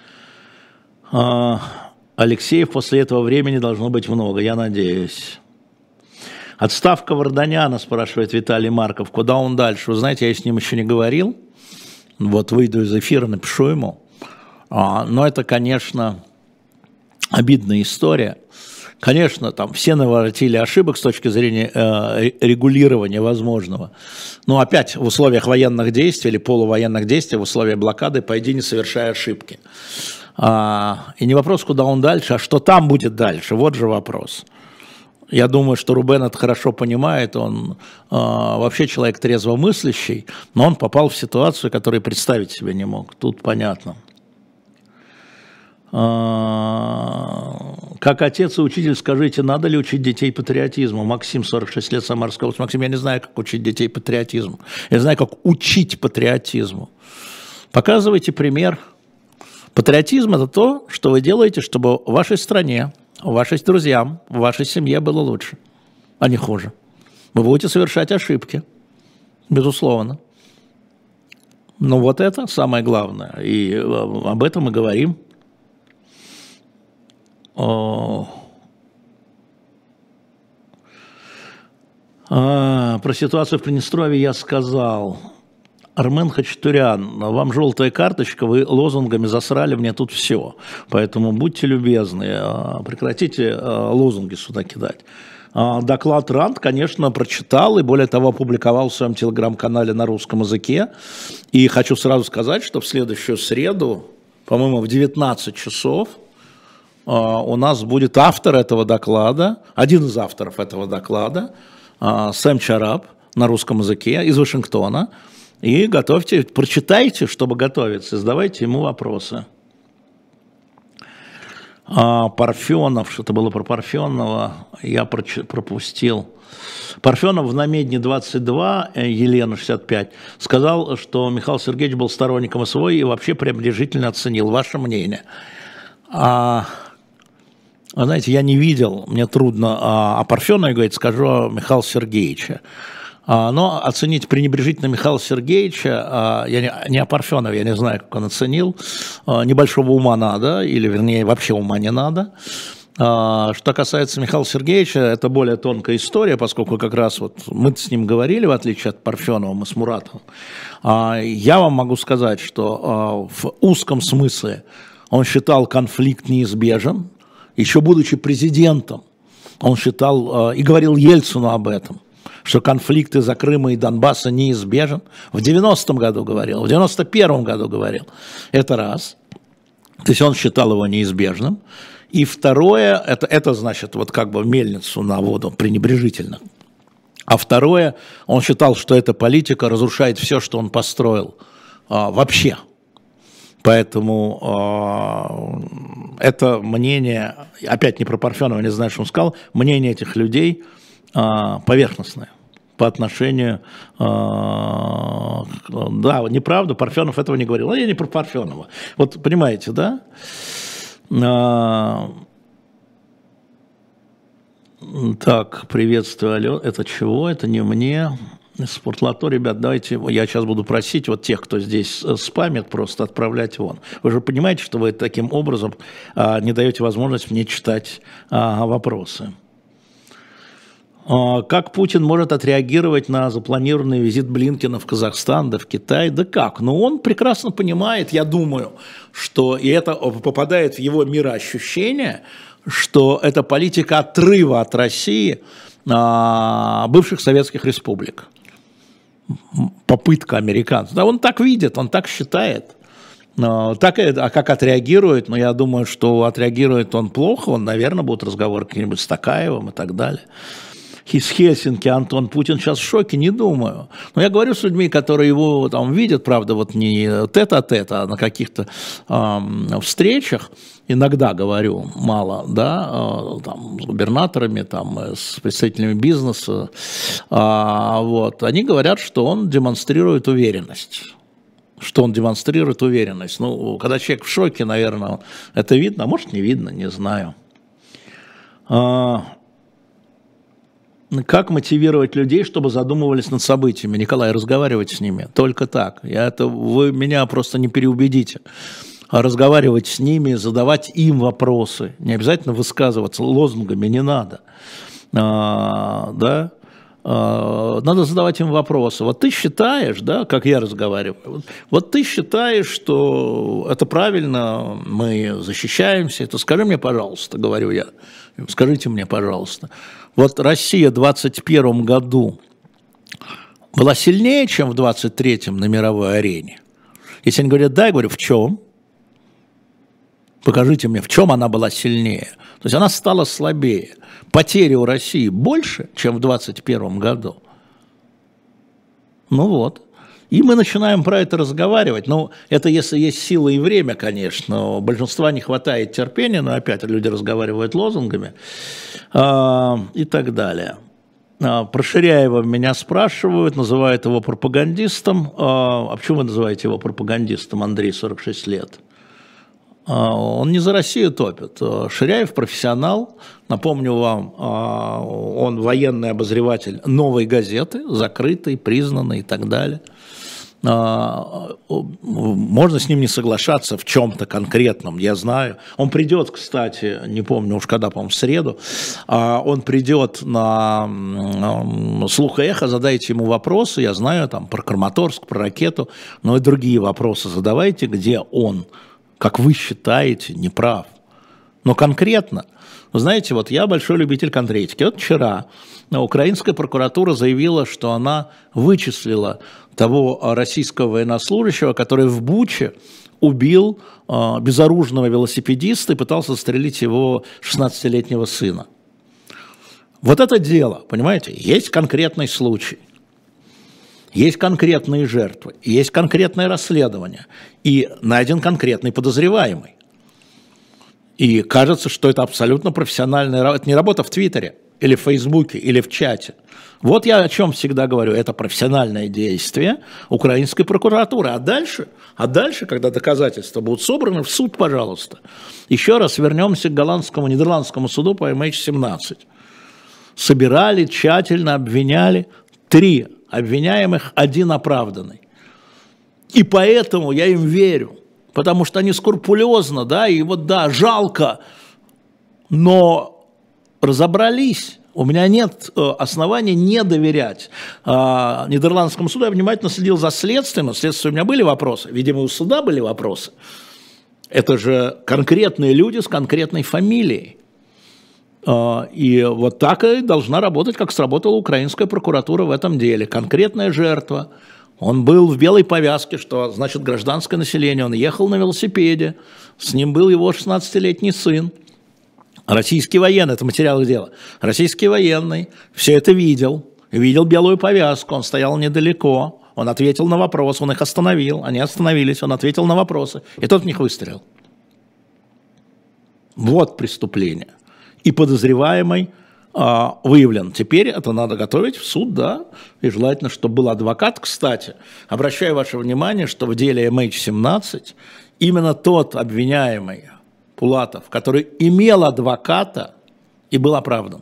Алексеев, после этого времени должно быть много, я надеюсь. Отставка Варданяна, спрашивает Виталий Марков. Куда он дальше? Вы знаете, я с ним еще не говорил. Вот выйду из эфира, напишу ему. Но это, конечно, обидная история. Конечно, там все наворотили ошибок с точки зрения э, регулирования возможного. Но опять в условиях военных действий или полувоенных действий, в условиях блокады, пойди не совершай ошибки. А, и не вопрос, куда он дальше, а что там будет дальше, вот же вопрос. Я думаю, что Рубен это хорошо понимает, он э, вообще человек трезвомыслящий, но он попал в ситуацию, которую представить себе не мог, тут понятно. Как отец и учитель, скажите, надо ли учить детей патриотизму? Максим, сорок шесть лет, Самарская область. Максим, я не знаю, как учить детей патриотизму. Я знаю, как учить патриотизму. Показывайте пример. Патриотизм – это то, что вы делаете, чтобы в вашей стране, вашим друзьям, в вашей семье было лучше, а не хуже. Вы будете совершать ошибки, безусловно. Но вот это самое главное. И об этом мы говорим. А, про ситуацию в Приднестровье я сказал. Армен Хачатурян, вам желтая карточка, вы лозунгами засрали мне тут все. Поэтому будьте любезны, прекратите лозунги сюда кидать. Доклад РАНД, конечно, прочитал и, более того, опубликовал в своем телеграм-канале на русском языке. И хочу сразу сказать, что в следующую среду, по-моему, в девятнадцать часов, у нас будет автор этого доклада, один из авторов этого доклада, Сэм Чараб на русском языке из Вашингтона. И готовьте, прочитайте, чтобы готовиться, задавайте ему вопросы. Парфенов, что-то было про Парфенова, я пропустил. Парфенов в Намедне двадцать два, Елена шестьдесят пять, сказал, что Михаил Сергеевич был сторонником СВО и вообще пренебрежительно оценил. Ваше мнение? А... Вы знаете, я не видел, мне трудно о Парфенове говорить, скажу о Михаиле Сергеевиче. Но оценить пренебрежительно Михаила Сергеевича, я не, не о Парфенове, я не знаю, как он оценил, небольшого ума надо, или вернее вообще ума не надо. Что касается Михаила Сергеевича, это более тонкая история, поскольку как раз вот мы с ним говорили, в отличие от Парфенова, мы с Муратовым. Я вам могу сказать, что в узком смысле он считал конфликт неизбежен. Еще будучи президентом, он считал и говорил Ельцину об этом, что конфликт из-за Крыма и Донбасса неизбежен. В девяностом году говорил, в девяносто первом году говорил. Это раз. То есть он считал его неизбежным. И второе, это, это значит вот как бы мельницу на воду пренебрежительно. А второе, он считал, что эта политика разрушает все, что он построил а, вообще. Поэтому э, это мнение, опять не про Парфенова, не знаю, что он сказал, мнение этих людей э, поверхностное по отношению, э, да, неправда, Парфенов этого не говорил, но я не про Парфенова. Вот понимаете, да? Э, так, приветствую, алло, это чего, это не мне... Спортлото, ребят, давайте, я сейчас буду просить вот тех, кто здесь спамит, просто отправлять вон. Вы же понимаете, что вы таким образом а, не даете возможность мне читать а, вопросы. А, как Путин может отреагировать на запланированный визит Блинкена в Казахстан, да в Китай? Да как? Ну, он прекрасно понимает, я думаю, что, и это попадает в его мироощущение, что это политика отрыва от России а, бывших советских республик. Попытка американцев. Да, он так видит, он так считает. Так, а как отреагирует? Ну, я думаю, что отреагирует он плохо, он, наверное, будет разговор каким-нибудь с Токаевым и так далее. Из Хельсинки Антон Путин сейчас в шоке, не думаю. Но я говорю с людьми, которые его там видят, правда, вот не тет-а-тет, а на каких-то э, встречах, иногда говорю, мало, да, э, там, с губернаторами, там, с представителями бизнеса, э, вот, они говорят, что он демонстрирует уверенность. Что он демонстрирует уверенность. Ну, когда человек в шоке, наверное, это видно, а может не видно, не знаю. Как мотивировать людей, чтобы задумывались над событиями? Николай, разговаривать с ними. Только так. Я это, вы меня просто не переубедите. А разговаривать с ними, задавать им вопросы. Не обязательно высказываться лозунгами, не надо. А, да? надо задавать им вопросы. Вот ты считаешь, да, как я разговариваю, вот ты считаешь, что это правильно, мы защищаемся, это скажи мне, пожалуйста, говорю я, скажите мне, пожалуйста, вот Россия в двадцать первом году была сильнее, чем в двадцать третьем на мировой арене? Если они говорят, да, я говорю, в чем? Покажите мне, в чем она была сильнее. То есть она стала слабее. Потери у России больше, чем в двадцать первом году. Ну вот. И мы начинаем про это разговаривать. Ну, это если есть сила и время, конечно. У большинства не хватает терпения, но опять люди разговаривают лозунгами э, и так далее. Э, про Ширяева меня спрашивают, называют его пропагандистом. Э, а почему вы называете его пропагандистом, Андрей, сорок шесть лет? Он не за Россию топит. Ширяев профессионал, напомню вам, он военный обозреватель «Новой газеты», закрытый, признанный и так далее. Можно с ним не соглашаться в чем-то конкретном, я знаю. Он придет, кстати, не помню уж когда, по-моему, в среду, он придет на «Слух и эхо», задайте ему вопросы, я знаю, там, про Краматорск, про ракету, но и другие вопросы задавайте, где он, как вы считаете, не прав. Но конкретно, вы знаете, вот я большой любитель конкретики. Вот вчера украинская прокуратура заявила, что она вычислила того российского военнослужащего, который в Буче убил э, безоружного велосипедиста и пытался застрелить его шестнадцатилетнего сына. Вот это дело, понимаете, есть конкретный случай. Есть конкретные жертвы, есть конкретное расследование, и найден конкретный подозреваемый. И кажется, что это абсолютно профессиональная работа. Это не работа в Твиттере, или в Фейсбуке, или в чате. Вот я о чем всегда говорю. Это профессиональное действие украинской прокуратуры. А дальше, а дальше, когда доказательства будут собраны, в суд, пожалуйста. Еще раз вернемся к голландскому, нидерландскому суду по эм эйч семнадцать. Собирали, тщательно обвиняли три обвиняемых, один оправданный. И поэтому я им верю, потому что они скрупулезно, да, и вот да, жалко, но разобрались. У меня нет оснований не доверять а, нидерландскому суду. Я внимательно следил за следствием, в следствии у меня были вопросы, видимо, у суда были вопросы. Это же конкретные люди с конкретной фамилией. И вот так и должна работать, как сработала украинская прокуратура в этом деле. Конкретная жертва. Он был в белой повязке, что значит гражданское население. Он ехал на велосипеде. С ним был его шестнадцатилетний сын. Российский военный, это материал дела. Российский военный все это видел. Видел белую повязку. Он стоял недалеко. Он ответил на вопросы. Он их остановил. Они остановились. Он ответил на вопросы. И тот в них выстрелил. Вот преступление. И подозреваемый а, выявлен. Теперь это надо готовить в суд, да, и желательно, чтобы был адвокат. Кстати, обращаю ваше внимание, что в деле эм эйч семнадцать именно тот обвиняемый Пулатов, который имел адвоката и был оправдан.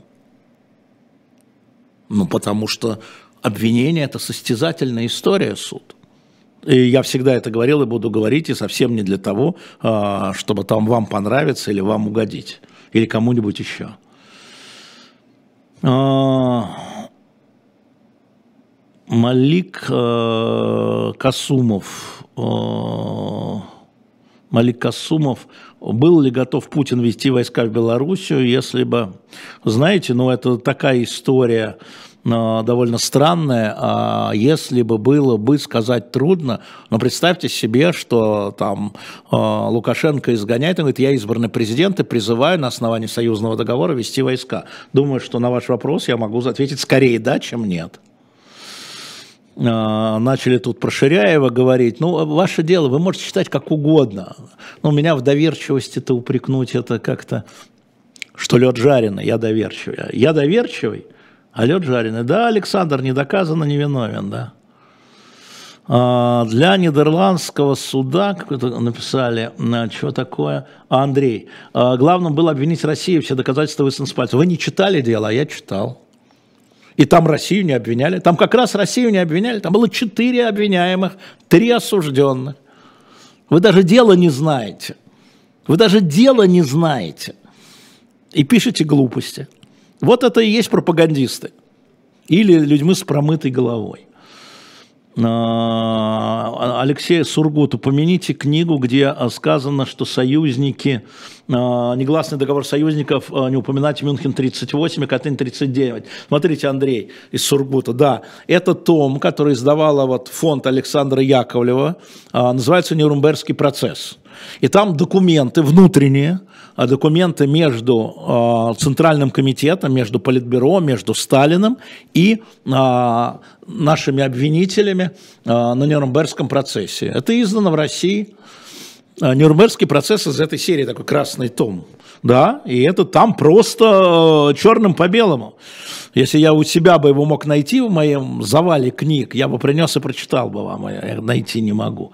Ну, потому что обвинение – это состязательная история, суд. И я всегда это говорил и буду говорить, и совсем не для того, а, чтобы там вам понравиться или вам угодить. Или кому-нибудь еще. Малик Касумов. Малик Касумов. Был ли готов Путин вести войска в Белоруссию, если бы... Знаете, ну это такая история довольно странная, а если бы было бы, сказать трудно, но представьте себе, что там э, Лукашенко изгоняет, он говорит, я избранный президент и призываю на основании союзного договора вести войска. Думаю, что на ваш вопрос я могу ответить скорее да, чем нет. Э, начали тут про Ширяева говорить, ну, ваше дело, вы можете считать как угодно, но меня в доверчивости-то упрекнуть это как-то, что лед жареный, я доверчивый. Я доверчивый, а лед жареный. Да, Александр недоказанно невиновен, да. А, для нидерландского суда, как это написали, а, что такое, а, Андрей, а, главным было обвинить Россию, все доказательства высунуты с пальца. Вы не читали дело, а я читал. И там Россию не обвиняли, там как раз Россию не обвиняли, там было четыре обвиняемых, три осужденных. Вы даже дело не знаете. Вы даже дело не знаете. И пишете глупости. Вот это и есть пропагандисты. или людьми с промытой головой. Алексей Сургут, упомяните книгу, где сказано, что союзники, негласный договор союзников, не упоминать Мюнхен тридцать восемь и Катынь тридцать девять. Смотрите, Андрей из Сургута, да, это том, который издавала вот фонд Александра Яковлева, называется «Нюрнбергский процесс». И там документы внутренние, документы между э, Центральным комитетом, между Политбюро, между Сталиным и э, нашими обвинителями э, на Нюрнбергском процессе. Это издано в России. Нюрнбергский процесс из этой серии, такой красный том. Да, и это там просто э, черным по белому. Если я у себя бы его мог найти в моем завале книг, я бы принес и прочитал бы вам, я найти не могу.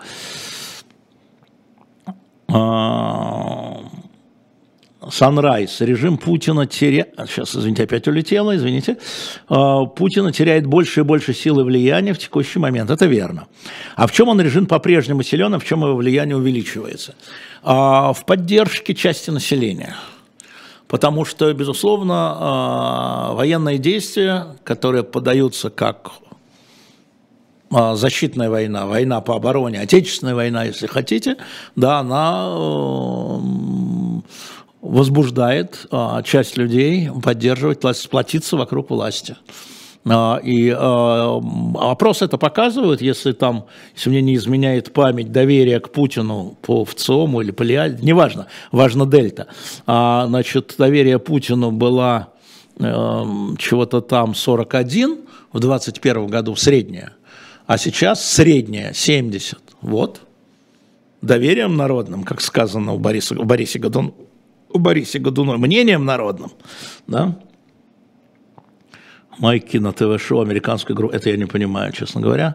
Санрайз. Режим Путина теряет... Сейчас, извините, опять улетело, извините. Путина теряет больше и больше силы и влияния в текущий момент. Это верно. А в чем он режим по-прежнему силен, а в чем его влияние увеличивается? В поддержке части населения. Потому что, безусловно, военные действия, которые подаются как... защитная война, война по обороне, отечественная война, если хотите, да, она возбуждает часть людей поддерживать, сплотиться вокруг власти. И вопрос это показывает, если там, если мне не изменяет память, доверие к Путину по ВЦИОМу или по ЛИАДе, неважно, важно дельта, значит, доверие Путину было чего-то там сорок один в двадцать первом году, среднее. А сейчас среднее семьдесят. Вот. Доверием народным, как сказано у Бориса, у Борисе Годун, у Борисе Годунове, мнением народным. Да? Майки на ТВ-шоу, американской группы, это я не понимаю, честно говоря.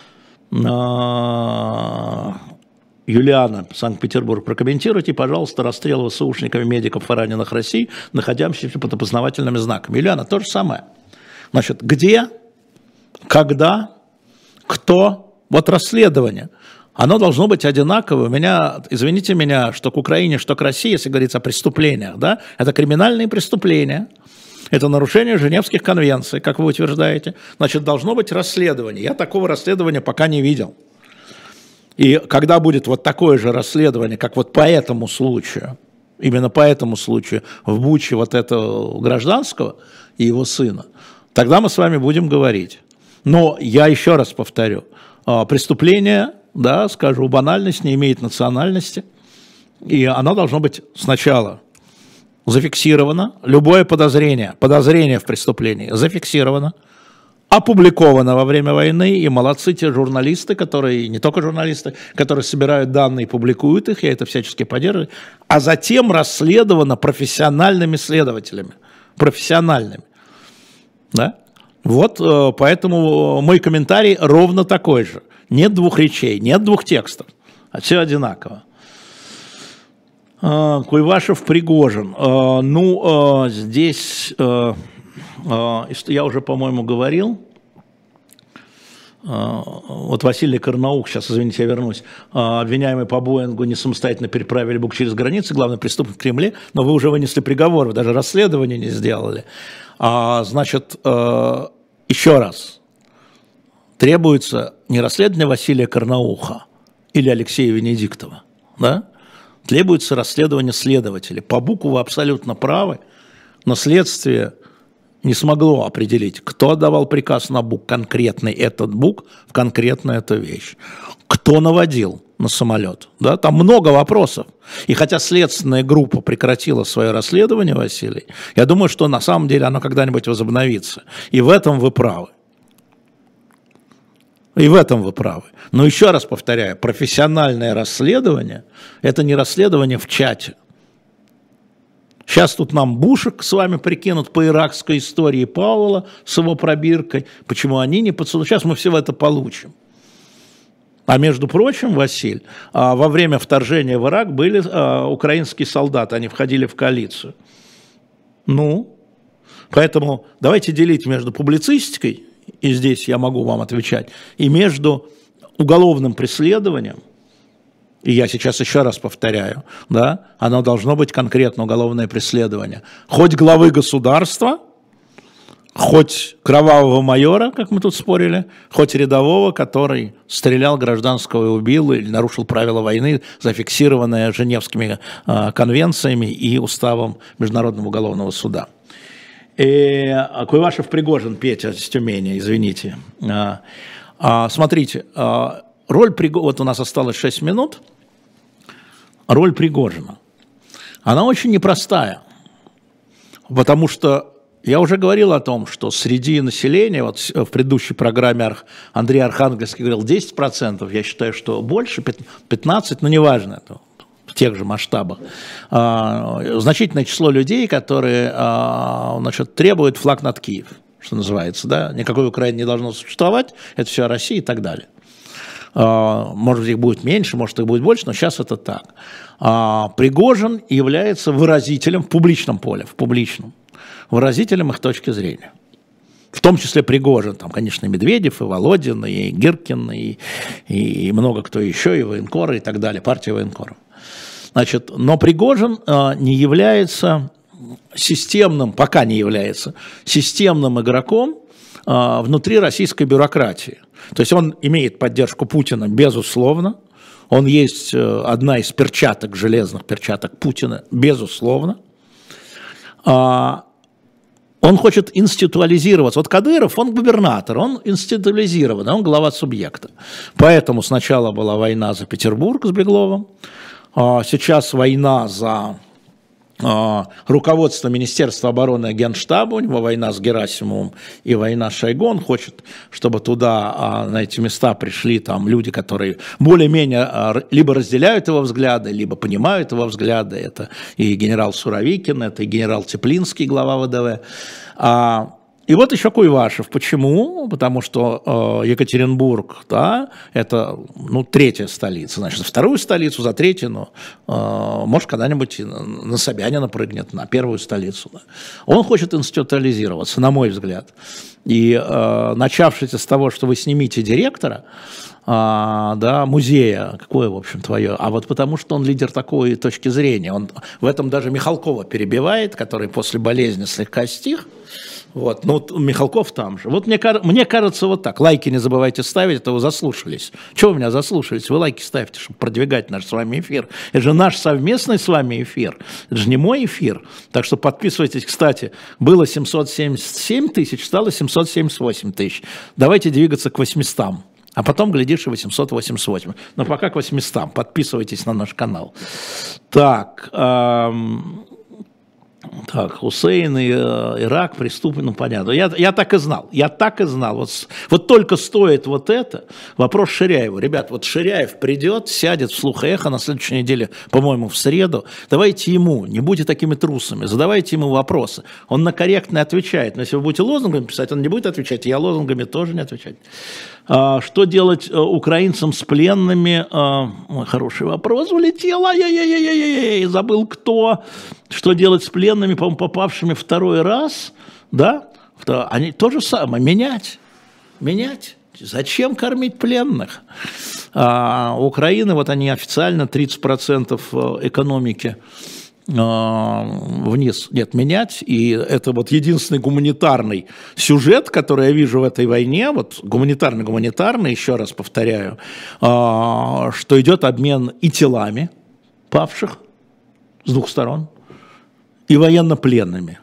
Юлиана, Санкт-Петербург, прокомментируйте, пожалуйста, расстрел ВСУшниками медиков и раненых России, находящихся под опознавательными знаками. Юлиана, то же самое. Значит, где, когда... Кто? Вот расследование. Оно должно быть одинаковое. У меня, извините меня, что к Украине, что к России, если говорится о преступлениях, да, это криминальные преступления, это нарушение Женевских конвенций, как вы утверждаете. Значит, должно быть расследование. Я такого расследования пока не видел. И когда будет вот такое же расследование, как вот по этому случаю, именно по этому случаю в Буче вот этого гражданского и его сына, тогда мы с вами будем говорить. Но я еще раз повторю, преступление, да, скажу, банальность не имеет национальности, и оно должно быть сначала зафиксировано, любое подозрение, подозрение в преступлении зафиксировано, опубликовано во время войны, и молодцы те журналисты, которые, не только журналисты, которые собирают данные и публикуют их, я это всячески поддерживаю, а затем расследовано профессиональными следователями, профессиональными, да. Вот, поэтому мой комментарий ровно такой же. Нет двух речей, нет двух текстов, а все одинаково. Куйвашев, Пригожин. Ну, здесь, я уже, по-моему, говорил, вот Василий Карнаух, сейчас, извините, я вернусь, обвиняемый по Боингу не самостоятельно переправили Бук через границы, главный преступник в Кремле, но вы уже вынесли приговор, вы даже расследование не сделали. Значит, еще раз, требуется не расследование Василия Карнауха или Алексея Венедиктова, да? Требуется расследование следователей. По Буку вы абсолютно правы, но следствие не смогло определить, кто отдавал приказ на Бук, конкретный этот Бук, в конкретную эту вещь. Кто наводил на самолет. Да? Там много вопросов. И хотя следственная группа прекратила свое расследование, Василий, я думаю, что на самом деле оно когда-нибудь возобновится. И в этом вы правы. И в этом вы правы. Но еще раз повторяю, профессиональное расследование – это не расследование в чате. Сейчас тут нам Бушек с вами прикинут по иракской истории Пауэлла с его пробиркой. Почему они не подсудят? Сейчас мы все это получим. А между прочим, Василь, во время вторжения в Ирак были украинские солдаты, они входили в коалицию. Ну, поэтому давайте делить между публицистикой, и здесь я могу вам отвечать, и между уголовным преследованием, и я сейчас еще раз повторяю, да, оно должно быть конкретно уголовное преследование. Хоть главы государства, хоть кровавого майора, как мы тут спорили, хоть рядового, который стрелял гражданского и убил, или нарушил правила войны, зафиксированные Женевскими э, конвенциями и уставом Международного уголовного суда. И Куйвашев Пригожин, Петя с Тюмени, извините. А, а, смотрите, а, роль Пригожина, вот у нас осталось шесть минут, роль Пригожина, она очень непростая, потому что я уже говорил о том, что среди населения, вот в предыдущей программе Андрей Архангельский говорил десять процентов, я считаю, что больше, пятнадцать процентов, но неважно, это в тех же масштабах, значительное число людей, которые, значит, требуют флаг над Киев, что называется, да, никакой Украины не должно существовать, это все Россия и так далее. Может быть, их будет меньше, может, их будет больше, но сейчас это так. Пригожин является выразителем в публичном поле, в публичном, выразителем их точки зрения. В том числе Пригожин, там, конечно, и Медведев, и Володин, и Гиркин, и, и много кто еще, и военкоры, и так далее, партия военкоров. Значит, но Пригожин э, не является системным, пока не является системным игроком э, внутри российской бюрократии. То есть он имеет поддержку Путина, безусловно. Он есть э, одна из перчаток, железных перчаток Путина, безусловно. А, он хочет институализироваться. Вот Кадыров, он губернатор, он институализирован, он глава субъекта. Поэтому сначала была война за Петербург с Бегловым, а сейчас война за а, руководство Министерства обороны и Генштаба, у него война с Герасимовым и война с Шойгу. Он хочет, чтобы туда, а, на эти места пришли там люди, которые более-менее а, либо разделяют его взгляды, либо понимают его взгляды. Это и генерал Суровикин, это и генерал Теплинский, глава ВДВ. А, и вот еще Куйвашев. Почему? Потому что э, Екатеринбург, да, это, ну, третья столица. Значит, вторую столицу за третью, но, э, может, когда-нибудь на Собянина прыгнет, на первую столицу. Да. Он хочет институализироваться, на мой взгляд. И э, начавшись с того, что вы снимите директора, А, да, музея, какое, в общем, твое, а вот потому что он лидер такой точки зрения, он в этом даже Михалкова перебивает, который после болезни слегка стих, вот, ну, Михалков там же, вот мне, мне кажется вот так, лайки не забывайте ставить, это вы заслушались, чего вы меня заслушались, вы лайки ставьте, чтобы продвигать наш с вами эфир, это же наш совместный с вами эфир, это же не мой эфир, так что подписывайтесь, кстати, было семьсот семьдесят семь тысяч, стало семьсот семьдесят восемь тысяч, давайте двигаться к восьмистам. А потом, глядишь, и восемьсот восемьдесят восемь. Но пока к восьмистам. Подписывайтесь на наш канал. Так, эм, так Хусейн и э, Ирак, преступный, ну понятно. Я, я так и знал, я так и знал. Вот, вот только стоит вот это, вопрос Ширяеву. Ребят, вот Ширяев придет, сядет вслух эхо на следующей неделе, по-моему, в среду. Давайте ему, не будьте такими трусами, задавайте ему вопросы. Он на корректно отвечает. Но если вы будете лозунгами писать, он не будет отвечать, я лозунгами тоже не отвечать. Что делать украинцам с пленными? Ой, хороший вопрос улетел. Ай-яй-яй-яй-яй, забыл кто. Что делать с пленными, по-моему, попавшими второй раз? Да? Они то же самое. Менять. Менять. Зачем кормить пленных? А, Украины, вот они официально тридцать процентов экономики вниз, нет, менять, и это вот единственный гуманитарный сюжет, который я вижу в этой войне, вот гуманитарно-гуманитарный, еще раз повторяю, что идет обмен и телами павших с двух сторон, и военнопленными.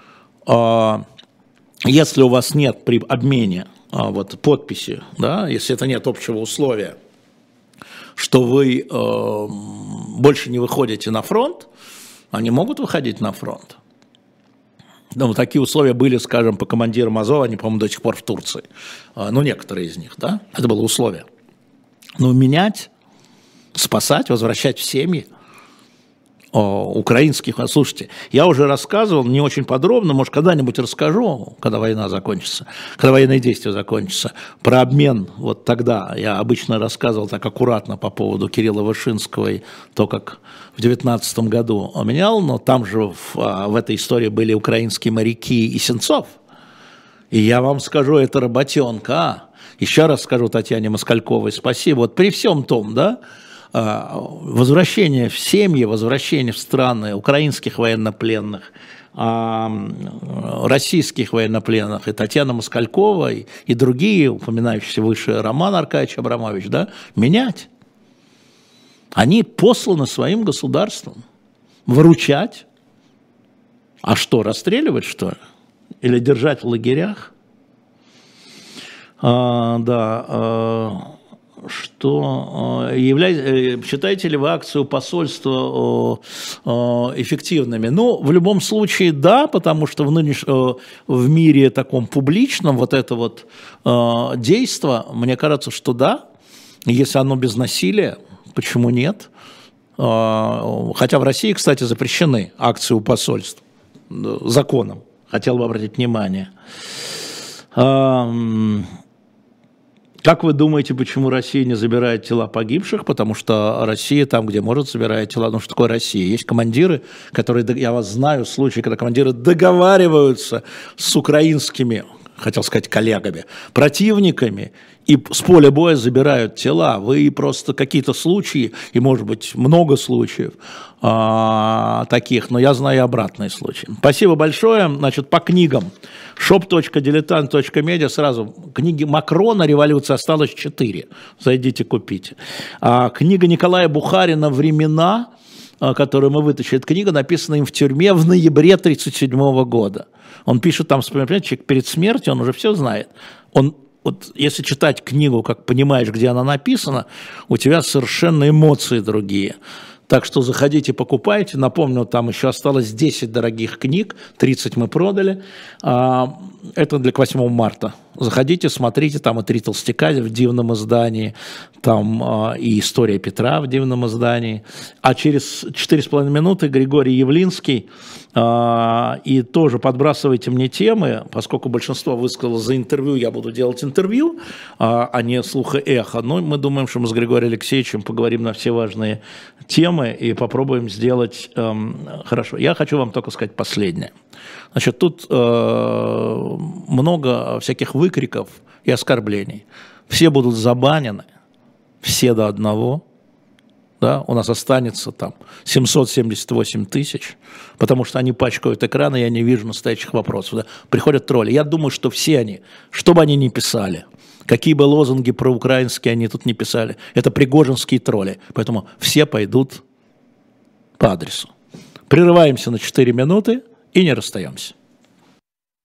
Если у вас нет при обмене вот, подписи, да, если это нет общего условия, что вы э, больше не выходите на фронт, они могут выходить на фронт. Ну, такие условия были, скажем, по командирам Азова, они, по-моему, до сих пор в Турции. Ну, некоторые из них, да, это было условие. Но менять, спасать, возвращать в семьи украинских. Слушайте, я уже рассказывал, не очень подробно, может, когда-нибудь расскажу, когда война закончится, когда военные действия закончатся, про обмен. Вот тогда я обычно рассказывал так аккуратно по поводу Кирилла Вышинского и то, как в девятнадцатом году он менял, но там же в, в этой истории были украинские моряки и Сенцов. И я вам скажу, это работенка. А? Еще раз скажу Татьяне Москальковой спасибо. Вот при всем том, да, возвращение в семьи, возвращение в страны украинских военнопленных, о российских военнопленных, и Татьяна Москалькова, и, и другие, упоминающиеся выше Роман Аркадьевич Абрамович, да, менять. Они посланы своим государством выручать. А что, расстреливать, что ли? Или держать в лагерях? А, да, а, что является, считаете ли вы акцию посольства эффективными? Ну, в любом случае, да, потому что в нынешнем в мире таком публичном вот это вот действо, мне кажется, что да, если оно без насилия, почему нет? Хотя в России, кстати, запрещены акции у посольств законом, хотел бы обратить внимание. Как вы думаете, почему Россия не забирает тела погибших? Потому что Россия там, где может, забирает тела. Ну, что такое Россия? Есть командиры, которые, я вас знаю, случаи, когда командиры договариваются с украинскими, хотел сказать, коллегами, противниками, и с поля боя забирают тела. Вы просто какие-то случаи, и может быть много случаев а, таких, но я знаю и обратные случаи. Спасибо большое. Значит, по книгам. шоп точка дилетант точка медиа сразу. Книги Макрона «Революция» осталось четыре. Зайдите, купите. А, книга Николая Бухарина «Времена», которую мы вытащили. Эта книга написана им в тюрьме в ноябре тысяча девятьсот тридцать седьмого года. Он пишет там, понимаете, человек перед смертью, он уже все знает. Он, вот, если читать книгу, как понимаешь, где она написана, у тебя совершенно эмоции другие. Так что заходите, покупайте. Напомню, там еще осталось десять дорогих книг, тридцать мы продали. Это для восьмого марта. Заходите, смотрите, там и «Три толстяка» в дивном издании, там и «История Петра» в дивном издании. А через четыре с половиной минуты Григорий Явлинский. И тоже подбрасывайте мне темы, поскольку большинство высказало за интервью, я буду делать интервью, а не слух и эхо. Но мы думаем, что мы с Григорием Алексеевичем поговорим на все важные темы и попробуем сделать эм, хорошо. Я хочу вам только сказать последнее. Значит, тут э, много всяких выкриков и оскорблений. Все будут забанены, все до одного. Да, у нас останется там семьсот семьдесят восемь тысяч, потому что они пачкают экраны, я не вижу настоящих вопросов. Да. Приходят тролли. Я думаю, что все они, что бы они ни писали, какие бы лозунги проукраинские они тут не писали, это пригожинские тролли. Поэтому все пойдут по адресу. Прерываемся на четыре минуты и не расстаемся.